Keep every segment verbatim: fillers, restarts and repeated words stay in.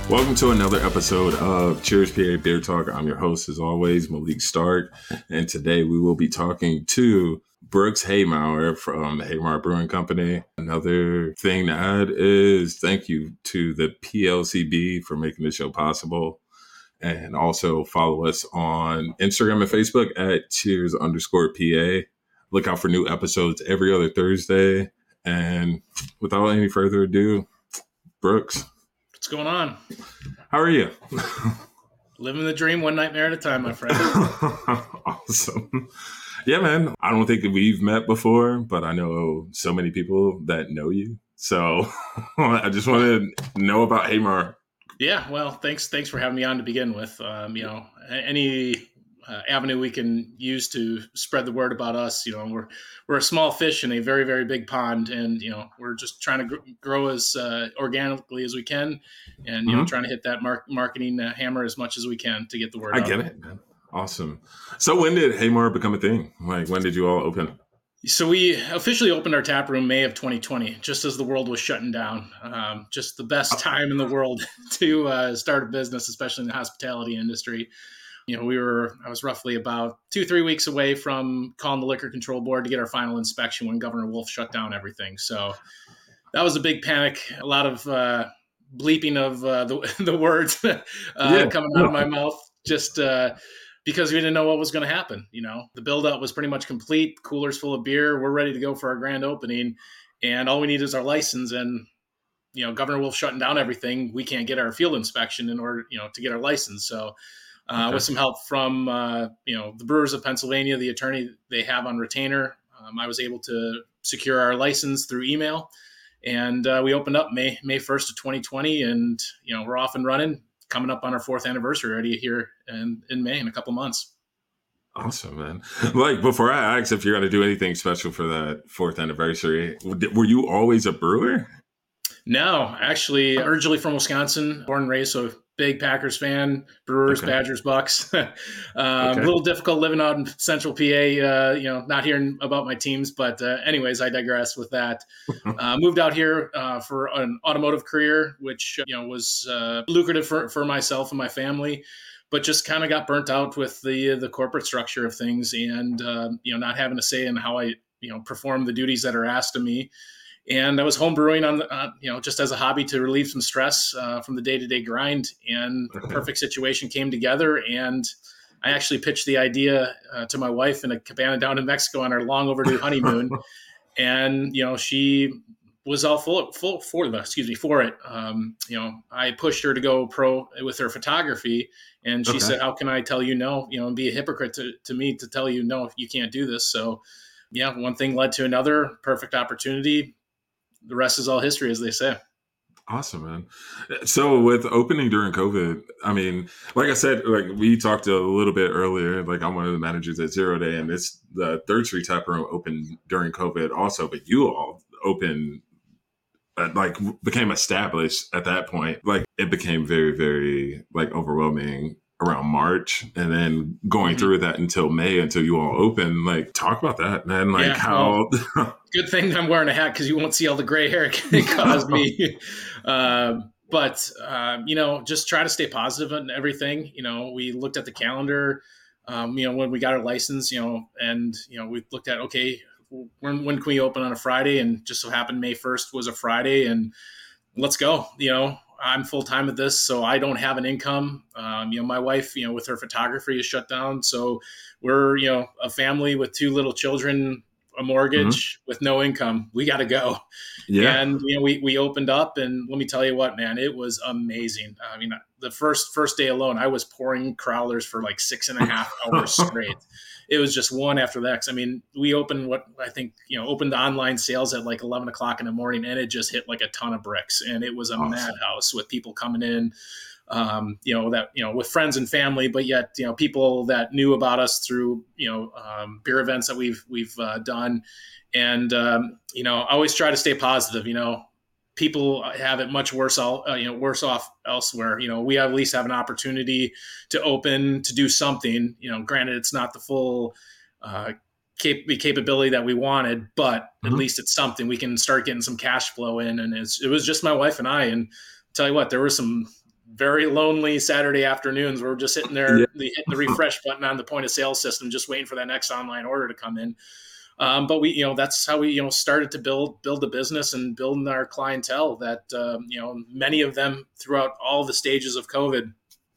Welcome to another episode of Cheers P A Beer Talk. I'm your host, as always, Malik Stark. And today we will be talking to Brooks Haymauer from the Haymauer Brewing Company. Another thing to add is thank you to the P L C B for making this show possible. And also follow us on Instagram and Facebook at Cheers underscore P A. Look out for new episodes every other Thursday. And without any further ado, Brooks. What's going on? How are you? Living the dream one nightmare at a time, my friend. Awesome. Yeah, man. I don't think we've met before, but I know so many people that know you. So I just want to know about Haymauer. Yeah, well, thanks thanks for having me on to begin with. Um, you know, any uh, avenue we can use to spread the word about us. You know, we're we're a small fish in a very, very big pond, and, you know, we're just trying to gr- grow as uh, organically as we can, and, you mm-hmm. know, trying to hit that mar- marketing uh, hammer as much as we can to get the word I out. I get it, man. Awesome. So when did Haymauer become a thing? Like, when did you all open? So we officially opened our tap room May of twenty twenty, just as the world was shutting down. Um, just the best time in the world to uh, start a business, especially in the hospitality industry. You know, we were, I was roughly about two, three weeks away from calling the Liquor Control Board to get our final inspection when Governor Wolf shut down everything. So that was a big panic, a lot of uh, bleeping of uh, the, the words uh, yeah. coming out of my mouth, just uh, because we didn't know what was going to happen. You know, the build-up was pretty much complete, coolers full of beer. We're ready to go for our grand opening, and all we need is our license. And, you know, Governor Wolf shutting down everything, we can't get our field inspection in order, you know, to get our license. So Uh, okay. With some help from, uh, you know, the Brewers of Pennsylvania, the attorney they have on retainer, um, I was able to secure our license through email. And uh, we opened up May May first of twenty twenty. And, you know, we're off and running, coming up on our fourth anniversary already here in, in May in a couple months. Awesome, man. Like, before I ask if you're going to do anything special for that fourth anniversary, were you always a brewer? No, actually, originally from Wisconsin, born and raised, so big Packers fan, Brewers, okay. Badgers, Bucks. um, okay. A little difficult living out in Central P A, uh, you know, not hearing about my teams. But uh, anyways, I digress with that. uh, moved out here uh, for an automotive career, which, you know, was uh, lucrative for, for myself and my family, but just kind of got burnt out with the the corporate structure of things and, uh, you know, not having a say in how I, you know, perform the duties that are asked of me. And I was home brewing on the, uh, you know, just as a hobby to relieve some stress uh, from the day-to-day grind. And the perfect situation came together. And I actually pitched the idea uh, to my wife in a cabana down in Mexico on our long overdue honeymoon. And, you know, she was all full, full for the, excuse me, for it. Um, you know, I pushed her to go pro with her photography. And she okay. said, how can I tell you no, you know, and be a hypocrite to, to me to tell you, no, you can't do this. So, yeah, one thing led to another, perfect opportunity. The rest is all history, as they say. Awesome, man. So with opening during COVID, I mean, like I said, like we talked a little bit earlier, like I'm one of the managers at Zero Day, and it's the Third Street Tap Room opened during COVID also, but you all opened, uh, like became established at that point. Like it became very, very like overwhelming around March, and then going mm-hmm. through that until May, until you all open. Like, talk about that, man. Like yeah, how well, good thing I'm wearing a hat because you won't see all the gray hair it caused me. uh, but uh, you know, just try to stay positive and everything. You know, we looked at the calendar. Um, you know, when we got our license, you know, and you know, we looked at okay, when when can we open on a Friday? And just so happened May first was a Friday, and let's go. You know. I'm full time at this, so I don't have an income. Um, you know, my wife, you know, with her photography is shut down. So we're, you know, a family with two little children, a mortgage mm-hmm. with no income. We got to go. Yeah. And, you know, we, we opened up and let me tell you what, man, it was amazing. I mean, the first, first day alone, I was pouring crowlers for like six and a half hours straight. It was just one after the next. I mean, we opened what I think, you know, opened online sales at like eleven o'clock in the morning, and it just hit like a ton of bricks. And it was a awesome. madhouse with people coming in, um, you know, that, you know, with friends and family, but yet, you know, people that knew about us through, you know, um, beer events that we've, we've uh, done. And, um, you know, I always try to stay positive. You know, people have it much worse, all, uh, you know, worse off elsewhere. You know, we at least have an opportunity to open, to do something, you know, granted it's not the full uh, cap- capability that we wanted, but mm-hmm. at least it's something we can start getting some cash flow in. And it's, it was just my wife and I, and I'll tell you what, there were some very lonely Saturday afternoons. We're just sitting Yeah. there, the, hitting the refresh button on the point of sale system, just waiting for that next online order to come in. Um, but we, you know, that's how we, you know, started to build, build the business and building our clientele that, um, you know, many of them throughout all the stages of COVID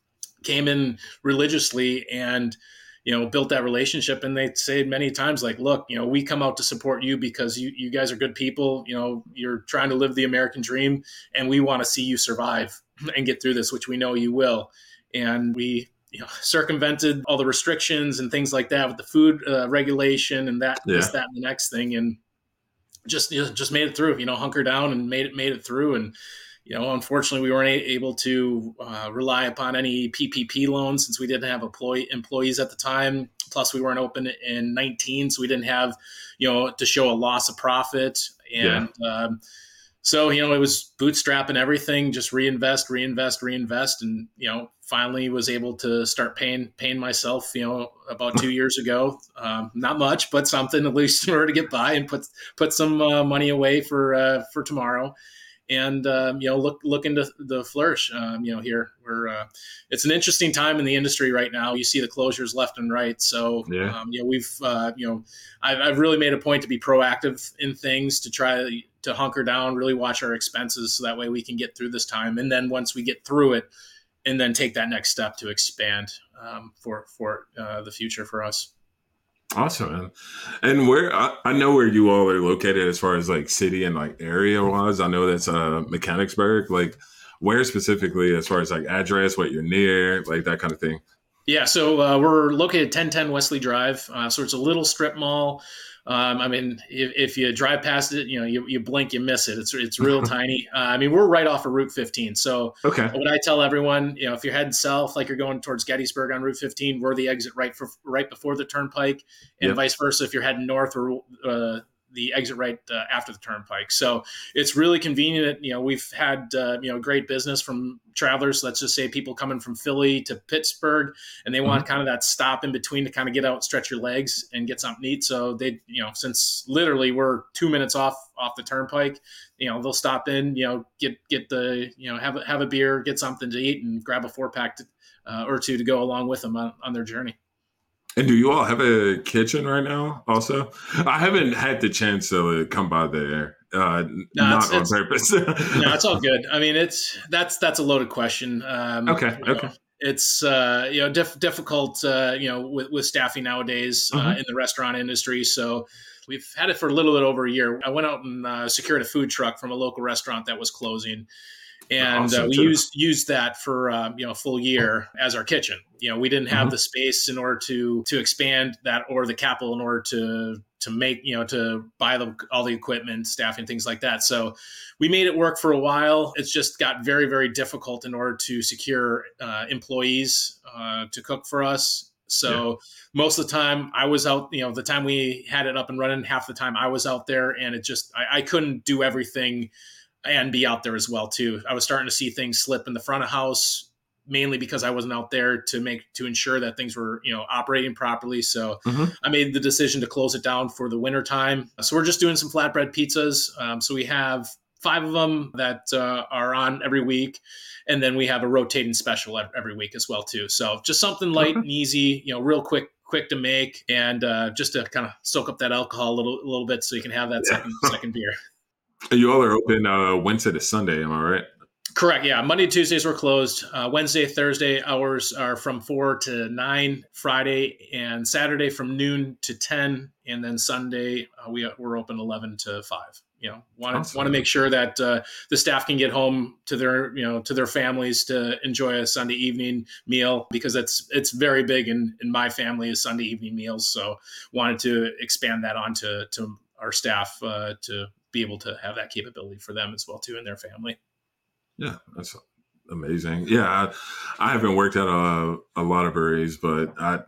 came in religiously and, you know, built that relationship. And they say many times, like, look, you know, we come out to support you because you, you guys are good people. You know, you're trying to live the American dream and we want to see you survive and get through this, which we know you will. And we, you know, circumvented all the restrictions and things like that with the food uh, regulation and that, Yeah. this, that, and the next thing. And just, you know, just made it through, you know, hunker down and made it, made it through. And, you know, unfortunately we weren't able to uh, rely upon any P P P loans since we didn't have employee employees at the time. Plus we weren't open in nineteen. So we didn't have, you know, to show a loss of profit. And, yeah. um, So, you know, it was bootstrapping everything, just reinvest, reinvest, reinvest. And, you know, finally was able to start paying, paying myself, you know, about two years ago. Um, not much, but something at least in order to get by and put, put some uh, money away for, uh, for tomorrow. And, um, you know, look, look into the flourish, um, you know, here we're, uh, it's an interesting time in the industry right now. You see the closures left and right. So, yeah. um, you know, we've, uh, you know, I've, I've really made a point to be proactive in things to try to hunker down, really watch our expenses. So that way we can get through this time. And then once we get through it and then take that next step to expand, um, for, for, uh, the future for us. Awesome, man. And where I, I know where you all are located as far as like city and like area wise. I know that's uh Mechanicsburg. Like where specifically as far as like address, what you're near, like that kind of thing. Yeah, so uh, we're located ten ten Wesley Drive. Uh, so it's a little strip mall. Um, I mean, if, if you drive past it, you know, you, you blink, you miss it. It's it's real tiny. Uh, I mean, we're right off of Route fifteen. So okay. What I tell everyone, you know, if you're heading south, like you're going towards Gettysburg on Route fifteen, we're the exit right for right before the turnpike, and yep. vice versa. If you're heading north, or uh, the exit right uh, after the turnpike. So it's really convenient. You know, we've had, uh, you know, great business from travelers. Let's just say people coming from Philly to Pittsburgh, and they want mm-hmm. kind of that stop in between to kind of get out, stretch your legs and get something to eat. So they, you know, since literally we're two minutes off, off the turnpike, you know, they'll stop in, you know, get, get the, you know, have a, have a beer, get something to eat and grab a four pack to, uh, or two to go along with them on, on their journey. And do you all have a kitchen right now also? I haven't had the chance to come by there, uh, no, not it's, on it's, purpose. No, it's all good. I mean, it's, that's, that's a loaded question. Um, okay. You okay. know, it's, uh, you know, diff- difficult, uh, you know, with, with staffing nowadays uh, mm-hmm. in the restaurant industry. So we've had it for a little bit over a year. I went out and uh, secured a food truck from a local restaurant that was closing. And awesome, uh, we too. used used that for um, you know a full year as our kitchen. You know, we didn't have mm-hmm. the space in order to to expand that or the capital in order to to make you know to buy the, all the equipment, staffing, things like that. So we made it work for a while. It's just got very very difficult in order to secure uh, employees uh, to cook for us. So yeah. most of the time I was out. You know, the time we had it up and running, half the time I was out there, and it just I, I couldn't do everything. And be out there as well too. I was starting to see things slip in the front of house, mainly because I wasn't out there to make to ensure that things were you know operating properly. So mm-hmm. I made the decision to close it down for the winter time. So we're just doing some flatbread pizzas. Um, so we have five of them that uh, are on every week, and then we have a rotating special every week as well too. So just something light okay. and easy, you know, real quick. quick to make, and uh, just to kind of soak up that alcohol a little, a little bit, so you can have that yeah. second second beer. You all are open uh, Wednesday to Sunday, am I right? Correct. Yeah. Monday, Tuesdays we're closed. Uh, Wednesday, Thursday hours are from four to nine. Friday and Saturday from noon to ten, and then Sunday uh, we we're open eleven to five. You know, want to want to make sure that uh, the staff can get home to their you know to their families to enjoy a Sunday evening meal, because it's it's very big in in my family is Sunday evening meals. So wanted to expand that onto to our staff uh, to be able to have that capability for them as well too, and their family. Yeah, that's amazing. Yeah, I, I haven't worked at a, a lot of breweries, but I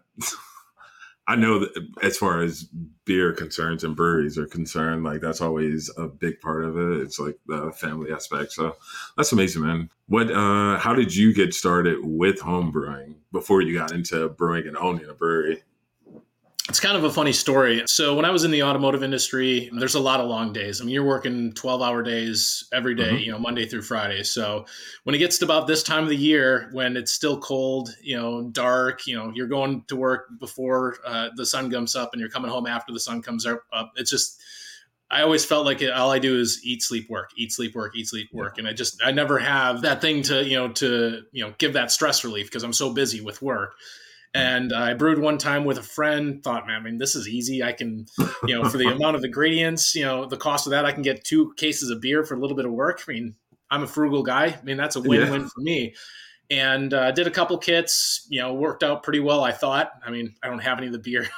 I know that as far as beer concerns and breweries are concerned, like that's always a big part of it. It's like the family aspect. So that's amazing, man. What? Uh, how did you get started with home brewing before you got into brewing and owning a brewery? It's kind of a funny story. So when I was in the automotive industry, there's a lot of long days. I mean, you're working twelve hour days every day, Mm-hmm. you know, Monday through Friday. So when it gets to about this time of the year, when it's still cold, you know, dark, you know, you're going to work before uh, the sun comes up and you're coming home after the sun comes up. It's just, I always felt like it, all I do is eat, sleep, work, eat, sleep, work, eat, sleep, Yeah. work. And I just, I never have that thing to, you know, to, you know, give that stress relief because I'm so busy with work. And I brewed one time with a friend, thought, man, I mean, this is easy. I can, you know, for the amount of ingredients, you know, the cost of that, I can get two cases of beer for a little bit of work. I mean, I'm a frugal guy. I mean, that's a Yeah. win-win for me. And uh, did a couple kits, you know, worked out pretty well, I thought. I mean, I don't have any of the beer.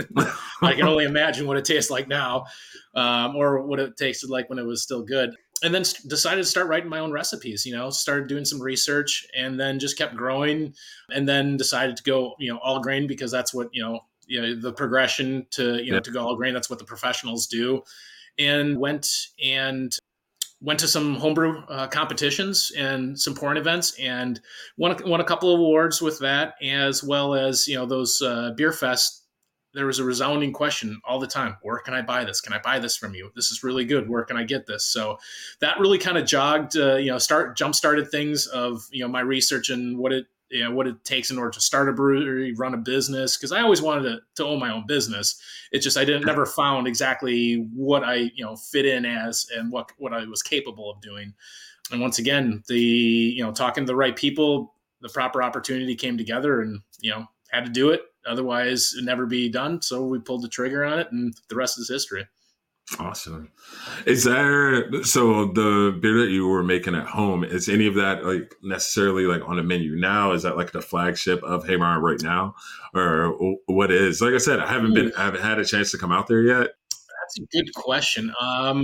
I can only imagine what it tastes like now, um, or what it tasted like when it was still good. And then decided to start writing my own recipes, you know, started doing some research and then just kept growing and then decided to go, you know, all grain because that's what, you know, you know, the progression to, you know, Yeah. to go all grain. That's what the professionals do. And went and went to some homebrew uh, competitions and some pouring events and won, won a couple of awards with that, as well as, you know, those uh, beer fest. There was a resounding question all the time. Where can I buy this? Can I buy this from you? This is really good. Where can I get this? So that really kind of jogged, uh, you know, start jump started things of, you know, my research and what it, you know, what it takes in order to start a brewery, run a business. Cause I always wanted to, to own my own business. It's just, I didn't never found exactly what I, you know, fit in as, and what, what I was capable of doing. And once again, the, you know, talking to the right people, the proper opportunity came together and, you know, had to do it. Otherwise it'd never be done. So we pulled the trigger on it and the rest is history. Awesome. Is there, so the beer that you were making at home, is any of that like necessarily like on the menu now? Is that like the flagship of Haymar right now? Or what is? Like I said, I haven't been, I haven't had a chance to come out there yet. That's a good question. Um,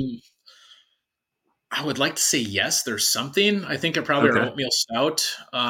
I would like to say yes. There's something. I think I probably Okay. our oatmeal stout.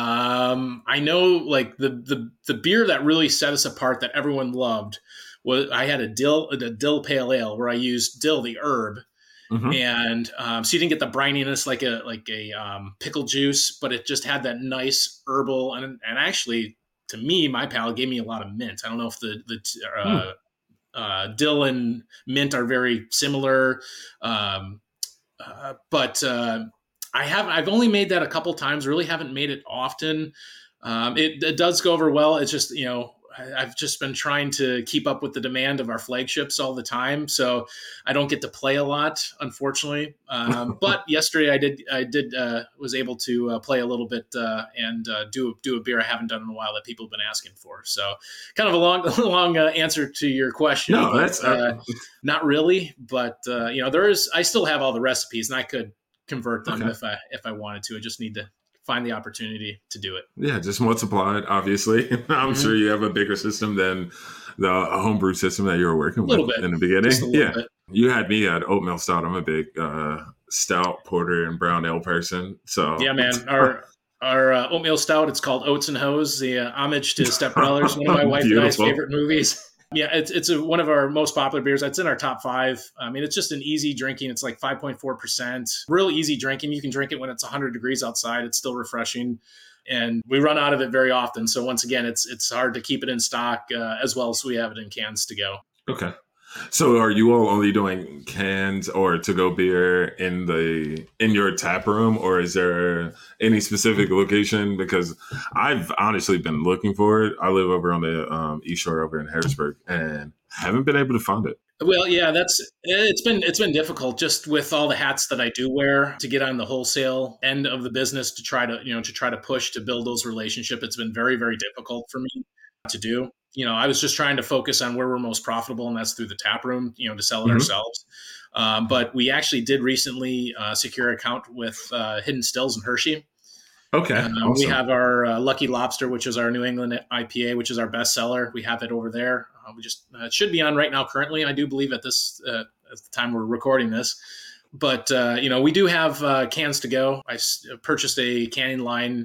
Um, I know, like the the the beer that really set us apart that everyone loved was I had a dill a dill pale ale where I used dill the herb, Mm-hmm. and um, so you didn't get the brininess like a like a um, pickle juice, but it just had that nice herbal and and actually to me my palate gave me a lot of mint. I don't know if the the Hmm. uh, uh, dill and mint are very similar. Um, uh, but uh, I haven't. I've only made that a couple times. Really haven't made it often. Um, it, it does go over well. It's just you know I, I've just been trying to keep up with the demand of our flagships all the time, so I don't get to play a lot, unfortunately. Um, but yesterday I did. I did uh, was able to uh, play a little bit uh, and uh, do do a beer I haven't done in a while that people have been asking for. So kind of a long long uh, answer to your question, No, but. that's, Uh, uh, not really, but uh, you know, there is. I still have all the recipes, and I could convert them okay. if I if I wanted to. I just need to find the opportunity to do it. Yeah, just multiply it, obviously. I'm Mm-hmm. sure you have a bigger system than the homebrew system that you were A working little with bit, in the just a beginning. little Yeah. bit. You had me at oatmeal stout. I'm a big uh, stout, porter, and brown ale person. So, Yeah, man. Our our uh, oatmeal stout. It's called Oats and Hose. The uh, homage to Step Brothers, one of my wife and I's beautiful. favorite movies. Yeah, it's it's a, one of our most popular beers. It's in our top five. I mean, it's just an easy drinking. It's like five point four percent. Real easy drinking. You can drink it when it's one hundred degrees outside. It's still refreshing. And we run out of it very often. So once again, it's it's hard to keep it in stock uh, as well as we have it in cans to go. Okay. So are you all only doing cans or to go beer in the in your tap room, or is there any specific location? Because I've honestly been looking for it. I live over on the um, East Shore over in Harrisburg and haven't been able to find it. Well, yeah, that's it's been it's been difficult just with all the hats that I do wear to get on the wholesale end of the business to try to, you know, to try to push to build those relationships. It's been very, very difficult for me to do. You know, I was just trying to focus on where we're most profitable, and that's through the tap room, you know, to sell it Hmm. ourselves. Um, but we actually did recently uh, secure an account with uh, Hidden Stills in Hershey. Okay, Uh, we awesome. have our uh, Lucky Lobster, which is our New England I P A, which is our best seller. We have it over there. Uh, we just uh, it should be on right now. Currently, I do believe at this uh, at the time we're recording this, but uh, you know we do have uh, cans to go. I s- purchased a canning line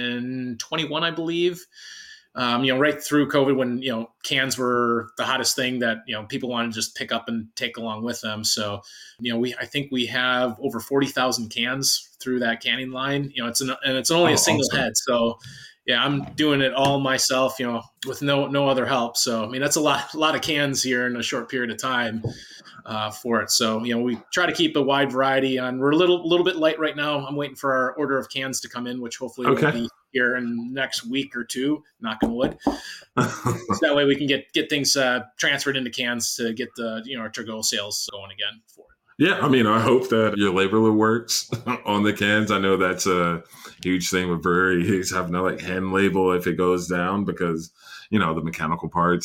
in twenty-one, I believe. Um, you know, right through COVID when, you know, cans were the hottest thing that, you know, people wanted to just pick up and take along with them. So, you know, we, I think we have over forty thousand cans through that canning line, you know, it's an, and it's only a Oh, single awesome. head. So yeah, I'm doing it all myself, you know, with no no other help. So I mean, that's a lot a lot of cans here in a short period of time uh, for it. So you know, we try to keep a wide variety. On we're a little little bit light right now. I'm waiting for our order of cans to come in, which hopefully will Okay. be here in next week or two. Knock on wood. So that way we can get get things uh, transferred into cans to get the you know our to-go sales going again for it. Yeah, I mean, I hope that your labeler works on the cans. I know that's a huge thing with breweries having to like hand label if it goes down because you know the mechanical parts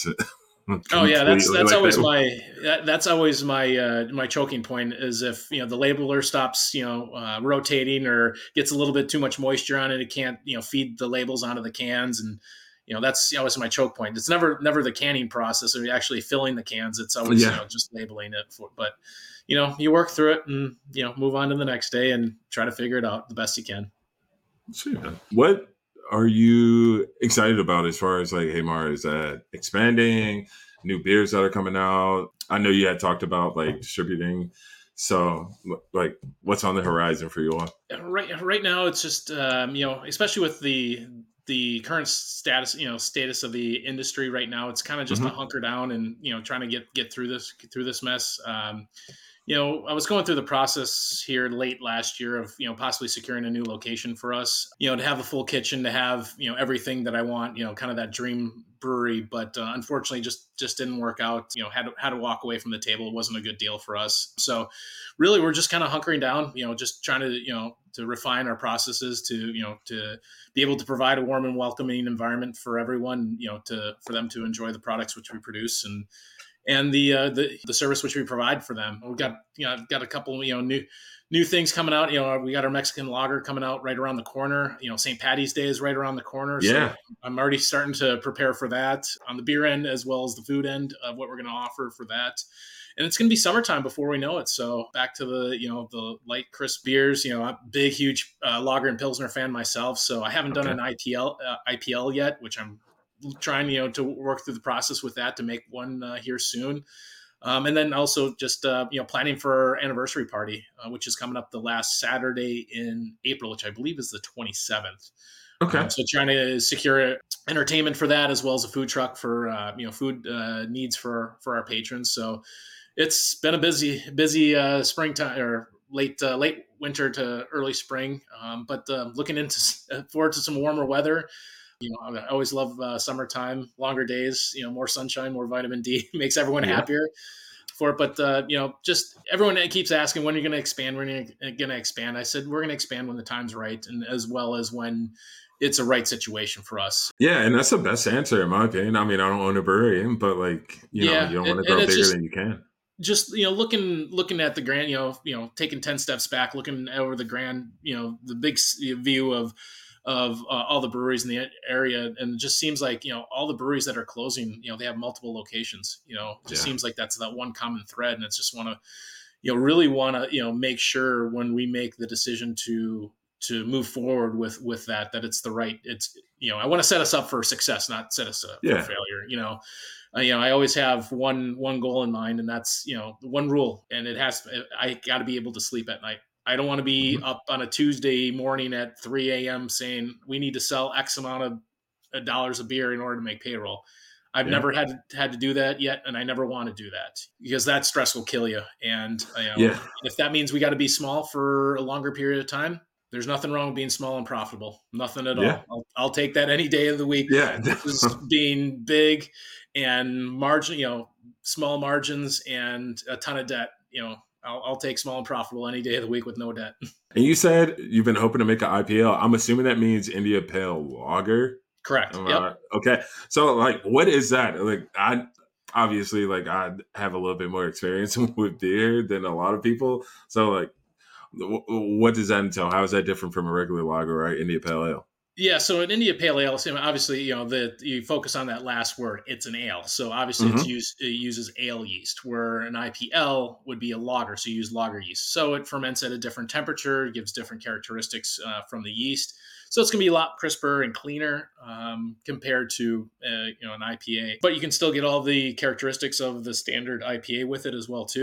Oh yeah, that's completely that's like always that. my that, that's always my uh, my choking point is if you know the labeler stops you know uh, rotating or gets a little bit too much moisture on it, it can't you know feed the labels onto the cans, and you know that's always my choke point. It's never never the canning process or actually filling the cans. It's always you Yeah, know just labeling it for. But you know you work through it and you know move on to the next day and try to figure it out the best you can. sweet, man. What are you excited about as far as like, hey, Mara, is that expanding, new beers that are coming out? I know you had talked about like distributing. So, like, what's on the horizon for you all? Right, right now it's just um, you know, especially with the the current status, you know, status of the industry right now, it's kind of just a Hmm. hunker down and you know, trying to get get through this through this mess. Um, you know, I was going through the process here late last year of, you know, possibly securing a new location for us, you know, to have a full kitchen, to have, you know, everything that I want, you know, kind of that dream brewery. But uh, unfortunately, just just didn't work out. You know, had to, had to walk away from the table. It wasn't a good deal for us. So really, we're just kind of hunkering down, you know, just trying to, you know, to refine our processes to, you know, to be able to provide a warm and welcoming environment for everyone, you know, to for them to enjoy the products which we produce and and the uh, the the service which we provide for them. We've got you know got a couple you know new new things coming out. You know we got our Mexican lager coming out right around the corner. You know Saint Patty's Day is right around the corner, so Yeah. I'm already starting to prepare for that on the beer end as well as the food end of what we're going to offer for that. And it's going to be summertime before we know it. So back to the you know the light crisp beers. You know I'm a big huge uh, lager and pilsner fan myself, so I haven't done Okay. an I P L uh, I P L yet, which I'm trying you know to work through the process with that to make one uh, here soon. Um, and then also just uh, you know planning for our anniversary party, uh, which is coming up the last Saturday in April, which I believe is the twenty-seventh. Okay. Um, so trying to secure entertainment for that as well as a food truck for uh, you know food uh, needs for for our patrons. So it's been a busy busy uh, springtime or late uh, late winter to early spring, um, but uh, looking into forward to some warmer weather. You know, I always love uh, summertime, longer days, you know, more sunshine, more vitamin D makes everyone Yeah. happier for it. But, uh, you know, just everyone keeps asking when you're going to expand, when you're going to expand. I said, we're going to expand when the time's right. And as well as when it's a right situation for us. Yeah, and that's the best answer in my opinion. I mean, I don't own a brewery, but like, you know, Yeah. you don't And, want to and grow it's bigger just, than you can. just, you know, looking, looking at the grand, you know, you know, taking ten steps back, looking over the grand, you know, the big view of, of uh, all the breweries in the area, and it just seems like you know all the breweries that are closing, you know, they have multiple locations. You know, it just Yeah. seems like that's that one common thread, and it's just want to, you know, really want to, you know, make sure when we make the decision to to move forward with with that, that it's the right. It's you know, I want to set us up for success, not set us up for Yeah. failure. You know, uh, you know, I always have one one goal in mind, and that's you know the one rule, and it has. I got to be able to sleep at night. I don't want to be Mhm. up on a Tuesday morning at three a m saying we need to sell X amount of uh, dollars of beer in order to make payroll. I've Yeah. never had had to do that yet, and I never want to do that because that stress will kill you. And you know, Yeah. if that means we got to be small for a longer period of time, there's nothing wrong with being small and profitable. Nothing at Yeah. all. I'll, I'll take that any day of the week Yeah. versus being big and margin, you know, small margins and a ton of debt. You know, I'll, I'll take small and profitable any day of the week with no debt. And you said you've been hoping to make an I P L. I'm assuming that means India Pale Lager. Correct. Am Yep. I- okay. So like what is that? Like I obviously like I have a little bit more experience with beer than a lot of people. So like w- what does that entail? How is that different from a regular lager, right? India Pale Ale. Yeah, so an India Pale Ale, so obviously, you know, the you focus on that last word. It's an ale, so obviously, it's Hmm. used it uses ale yeast, where an I P L would be a lager, so you use lager yeast. So it ferments at a different temperature, gives different characteristics uh, from the yeast. So it's going to be a lot crisper and cleaner um, compared to uh, you know an I P A, but you can still get all the characteristics of the standard I P A with it as well too.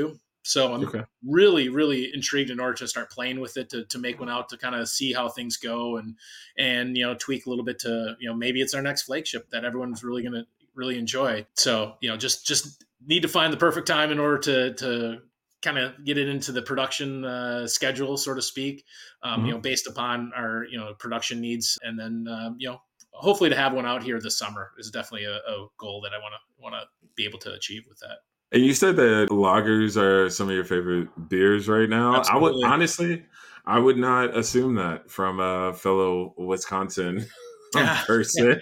So I'm Okay. really, really intrigued in order to start playing with it, to, to make one out, to kind of see how things go, and, and, you know, tweak a little bit to, you know, maybe it's our next flagship that everyone's really going to really enjoy. So, you know, just, just need to find the perfect time in order to, to kind of get it into the production uh, schedule, so to speak, um, you know, Mhm. based upon our, you know, production needs. And then, um, you know, hopefully to have one out here this summer is definitely a, a goal that I want to, want to be able to achieve with that. And you said that lagers are some of your favorite beers right now. I would Absolutely. honestly, I would not assume that from a fellow Wisconsin Yeah. person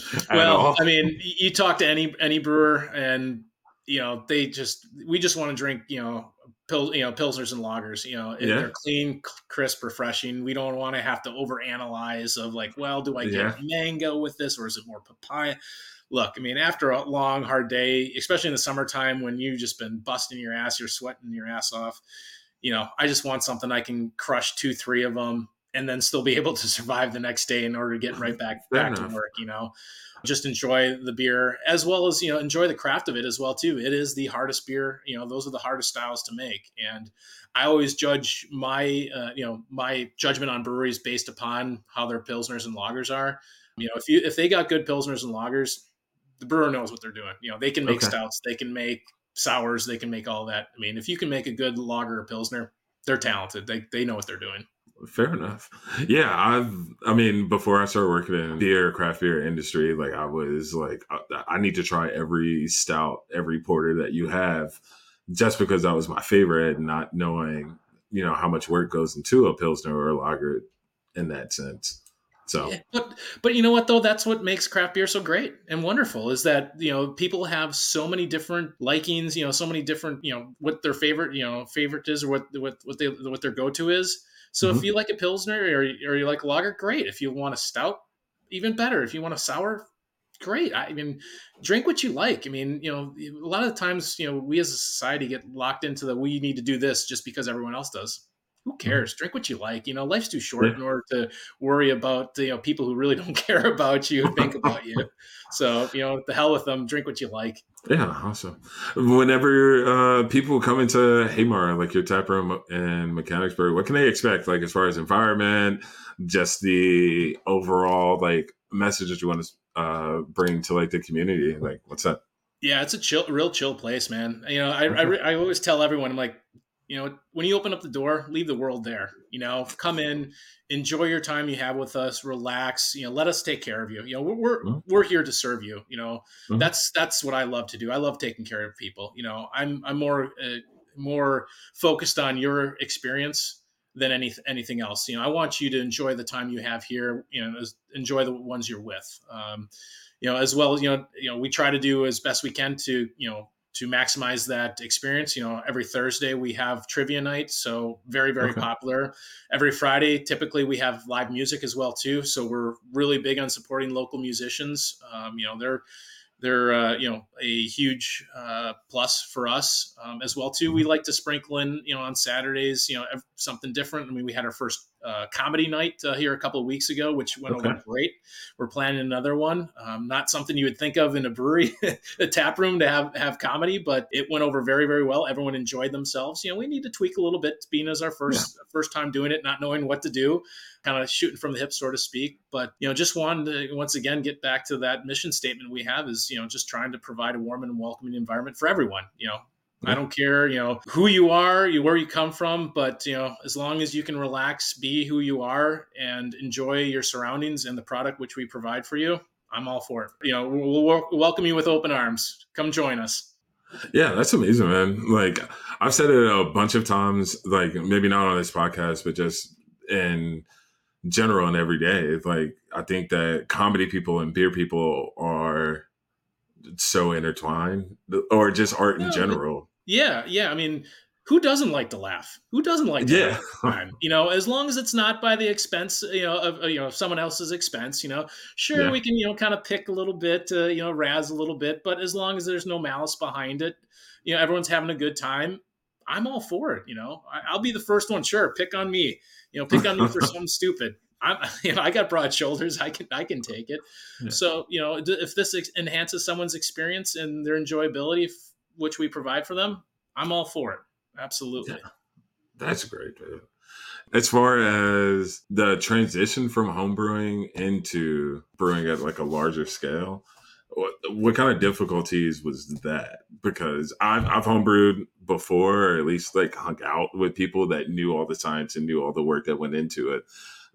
at Well, all. I mean, y- you talk to any any brewer, and you know they just we just want to drink, you know, pil, you know, pilsners and lagers. You know, it, Yeah, they're clean, c- crisp, refreshing. We don't want to have to overanalyze of like, well, do I get yeah, mango with this, or is it more papaya? Look, I mean, after a long, hard day, especially in the summertime when you've just been busting your ass, you're sweating your ass off. You know, I just want something I can crush two, three of them, and then still be able to survive the next day in order to get right back fair back to enough. work. You know, just enjoy the beer as well as, you know, enjoy the craft of it as well too. It is the hardest beer. You know, those are the hardest styles to make, and I always judge my uh, you know my judgment on breweries based upon how their pilsners and lagers are. You know, if you if they got good pilsners and lagers, the brewer knows what they're doing. You know, they can make Okay. stouts, they can make sours, they can make all that. I mean, if you can make a good lager or pilsner, they're talented. They they know what they're doing. Fair enough. Yeah, I've. I mean, before I started working in beer, craft beer industry, like I was like, I, I need to try every stout, every porter that you have, just because that was my favorite, and not knowing, you know, how much work goes into a pilsner or a lager in that sense. So, Yeah, but but you know what though? That's what makes craft beer so great and wonderful is that, you know, people have so many different likings. You know, so many different, you know, what their favorite, you know, favorite is, or what what what they what their go to is. So if mhm. you like a pilsner, or or you like lager, great. If you want a stout, even better. If you want a sour, great. I mean, drink what you like. I mean, you know, a lot of the times, you know, we as a society get locked into the we need to do this just because everyone else does. Who Mhm. cares? Drink what you like. You know, life's too short Yeah. in order to worry about, you know, people who really don't care about you, think about you. So, you know, the hell with them. Drink what you like. Yeah, awesome. Whenever uh, people come into Haymar, like your tap room in Mechanicsburg, what can they expect? Like as far as environment, just the overall like message that you want to uh, bring to like the community. Like, what's that? Yeah, it's a chill, real chill place, man. You know, I I, Okay. re- I always tell everyone, I'm like, you know, when you open up the door, leave the world there. You know, come in, enjoy your time you have with us, relax. You know, let us take care of you. You know, we're we're, Mhm. we're here to serve you. You know, Mhm. that's that's what I love to do. I love taking care of people. You know, I'm I'm more uh, more focused on your experience than any anything else. You know, I want you to enjoy the time you have here. You know, enjoy the ones you're with. Um, you know, as well as, you know, you know, we try to do as best we can to, you know, to maximize that experience. You know, every Thursday we have trivia night, so very, very Okay. popular. Every Friday, typically we have live music as well too. So we're really big on supporting local musicians. Um, you know, they're they're uh, you know, a huge uh, plus for us, um, as well too. We Mhm. like to sprinkle in, you know, on Saturdays, you know, something different. I mean, we had our first uh, comedy night uh, here a couple of weeks ago, which went over Okay. great. We're planning another one. Um, not something you would think of in a brewery, a tap room to have have comedy, but it went over very, very well. Everyone enjoyed themselves. You know, we need to tweak a little bit, being as our Yeah. first first time doing it, not knowing what to do, kind of shooting from the hip, so to speak. But, you know, just wanted to once again get back to that mission statement we have is, you know, just trying to provide a warm and welcoming environment for everyone. You know, I Yeah. don't care, you know, who you are, you where you come from, but, you know, as long as you can relax, be who you are, and enjoy your surroundings and the product which we provide for you, I'm all for it. You know, we'll, we'll welcome you with open arms. Come join us. Yeah, that's amazing, man. Like I've said it a bunch of times, like maybe not on this podcast, but just in general and every day. It's like I think that comedy people and beer people are so intertwined, or just art in No, but general. yeah, yeah. I mean, who doesn't like to laugh? Who doesn't like to have a Yeah. good time? You know, as long as it's not by the expense, you know, of uh, you know, someone else's expense. You know, sure, Yeah. we can, you know, kind of pick a little bit, uh, you know, razz a little bit, but as long as there's no malice behind it, you know, everyone's having a good time. I'm all for it. You know, I, I'll be the first one. Sure, pick on me. You know, pick on me for something stupid. I'm, you know, I got broad shoulders. I can, I can take it. Yeah. So, you know, if this enhances someone's experience and their enjoyability, which we provide for them, I'm all for it. absolutely. Yeah, that's great, dude. As far as the transition from homebrewing into brewing at like a larger scale, what, what kind of difficulties was that? Because I've, I've homebrewed before, or at least like hung out with people that knew all the science and knew all the work that went into it.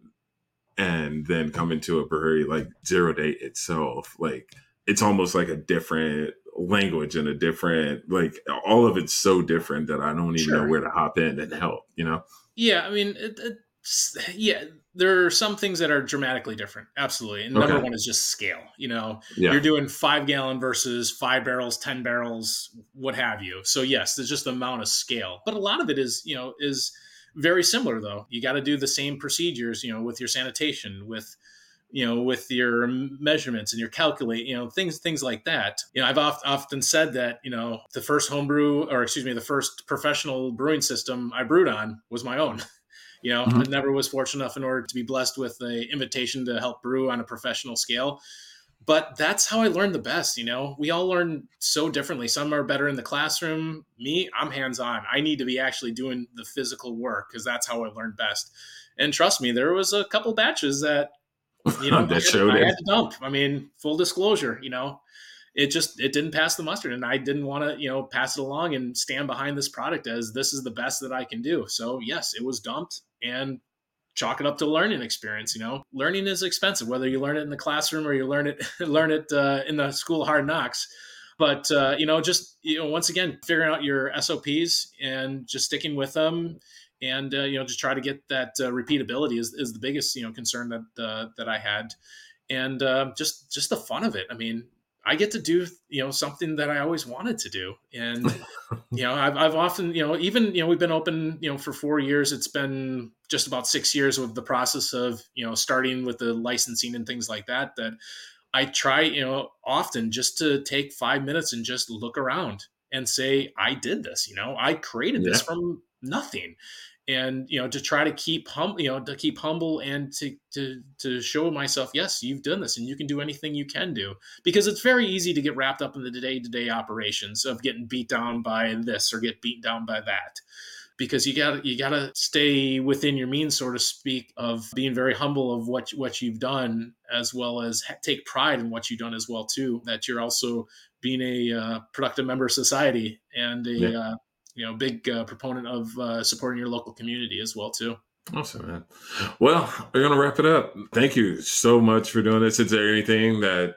And then come into a brewery like Zero Day itself, like it's almost like a different language and a different, like all of it's so different that I don't even know Sure. where to hop in and help, you know? Yeah, I mean, it, it's, yeah, there are some things that are dramatically different. Absolutely. And number Okay. one is just scale. You know, you're Yeah. doing five gallon versus five barrels, ten barrels, what have you. So yes, there's just the amount of scale. But a lot of it is, you know, is very similar though. You got to do the same procedures, you know, with your sanitation, with you know, with your measurements and your calculate, you know, things, things like that. You know, I've oft, often said that, you know, the first homebrew, or excuse me, the first professional brewing system I brewed on was my own. You know, I Mhm. never was fortunate enough in order to be blessed with the invitation to help brew on a professional scale. But that's how I learned the best. You know, we all learn so differently. Some are better in the classroom. Me, I'm hands on. I need to be actually doing the physical work because that's how I learned best. And trust me, there was a couple batches that you know, I That had, showed I it. had to dump. I mean, full disclosure, you know, it just it didn't pass the mustard, and I didn't want to, you know, pass it along and stand behind this product as this is the best that I can do. So yes, it was dumped and chalk it up to learning experience. You know, learning is expensive, whether you learn it in the classroom or you learn it learn it uh, in the school of hard knocks. But uh, you know, just you know, once again, figuring out your S O Ps and just sticking with them, and uh, you know, just try to get that uh, repeatability is, is the biggest you know concern that uh, that I had, and uh, just just the fun of it. I mean, I get to do you know something that I always wanted to do, and you know, I've, I've often, you know, even, you know, we've been open, you know, for four years. It's been just about six years of the process of, you know, starting with the licensing and things like that, that I try, you know, often just to take five minutes and just look around and say, I did this, you know, I created this Yeah. from nothing. And, you know, to try to keep hum, you know, to keep humble and to, to, to show myself, yes, you've done this and you can do anything you can do, because it's very easy to get wrapped up in the day to day operations of getting beat down by this or get beat down by that, because you got you got to stay within your means, so to speak, of being very humble of what what you've done, as well as take pride in what you've done as well too. That you're also being a uh, productive member of society and Yeah. a uh, you know big uh, proponent of uh, supporting your local community as well too. Awesome, man. Well, we're gonna wrap it up. Thank you so much for doing this. Is there anything that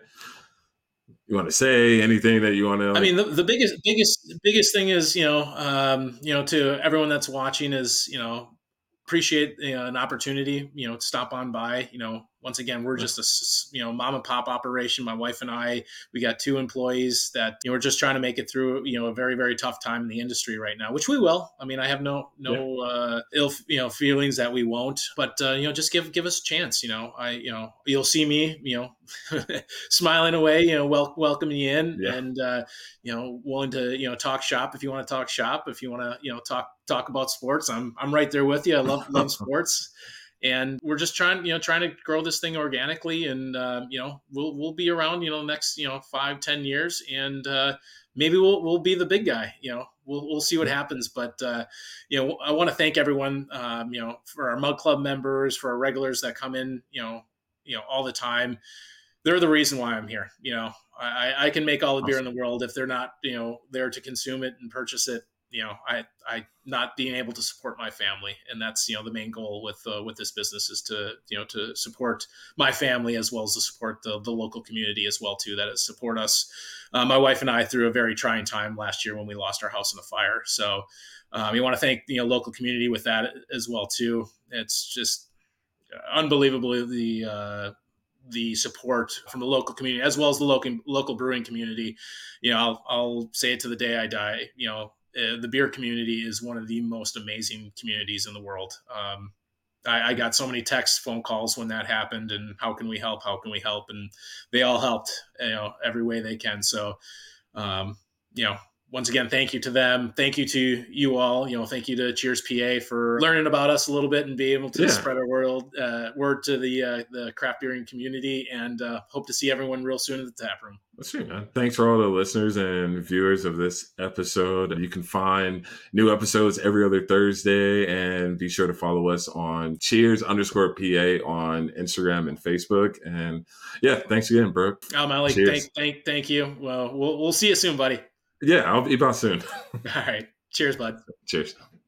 you want to say? Anything that you want to I like? mean, the, the biggest, biggest, biggest thing is, you know, um, you know, to everyone that's watching is, you know, appreciate you know, an opportunity, you know, to stop on by. You know, once again, we're just a you know mom and pop operation. My wife and I, we got two employees that you know we're just trying to make it through you know a very very tough time in the industry right now, which we will. I mean, I have no Yeah. no uh, ill you know feelings that we won't, but uh, you know just give give us a chance. You know, I you know you'll see me you know smiling away, you know, wel- welcoming you in, Yeah. and uh, you know willing to you know talk shop if you want to talk shop, if you want to you know talk talk about sports. I'm I'm right there with you. I love love sports, and we're just trying you know trying to grow this thing organically, and uh, you know we'll we'll be around you know next you know five ten years, and uh, maybe we'll we'll be the big guy. You know we'll we'll see what Yeah. happens, but uh, you know I want to thank everyone um, you know for our Mug Club members, for our regulars that come in you know you know all the time. They're the reason why I'm here. You know, I, I can make all the beer in Awesome. the world if they're not, you know, there to consume it and purchase it. You know, I, I not being able to support my family, and that's you know the main goal with uh, with this business is to you know to support my family as well as to support the the local community as well too. That is support us, uh, my wife and I through a very trying time last year when we lost our house in a fire. So um, we want to thank you know local community with that as well too. It's just unbelievably the uh, the support from the local community as well as the local local brewing community. You know, I'll, I'll say it to the day I die. You know, uh, the beer community is one of the most amazing communities in the world. Um, I, I got so many text, phone calls when that happened, and how can we help? How can we help? And they all helped, you know, every way they can. So, um, you know, once again, thank you to them. Thank you to you all. You know, thank you to Cheers P A for learning about us a little bit and be able to Yeah. spread our world uh, word to the uh, the craft beering community. And uh, hope to see everyone real soon at the tap room. That's true, man. Thanks for all the listeners and viewers of this episode. You can find new episodes every other Thursday, and be sure to follow us on Cheers underscore P A on Instagram and Facebook. And yeah, thanks again, Brooke. Oh, Malik, Cheers. thank, thank, thank you. Well, we'll, we'll see you soon, buddy. Yeah, I'll be back soon. All right. Cheers, bud. Cheers.